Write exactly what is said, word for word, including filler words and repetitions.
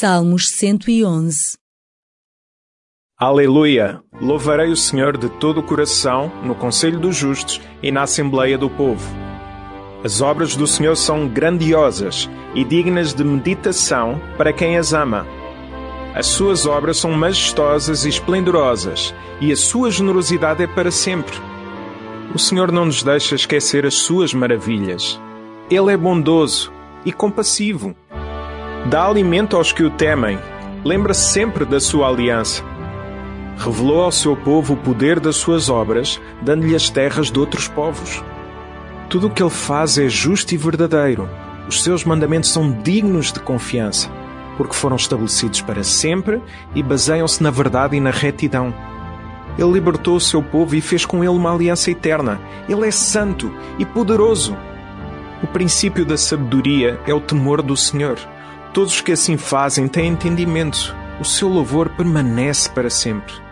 Salmos cento e onze. Aleluia! Louvarei o Senhor de todo o coração, no conselho dos justos e na assembleia do povo. As obras do Senhor são grandiosas e dignas de meditação para quem as ama. As suas obras são majestosas e esplendorosas, e a sua generosidade é para sempre. O Senhor não nos deixa esquecer as suas maravilhas. Ele é bondoso e compassivo. Dá alimento aos que o temem. Lembra sempre da sua aliança. Revelou ao seu povo o poder das suas obras, dando-lhe as terras de outros povos. Tudo o que ele faz é justo e verdadeiro. Os seus mandamentos são dignos de confiança, porque foram estabelecidos para sempre e baseiam-se na verdade e na retidão. Ele libertou o seu povo e fez com ele uma aliança eterna. Ele é santo e poderoso. O princípio da sabedoria é o temor do Senhor. Todos os que assim fazem têm entendimento. O seu louvor permanece para sempre.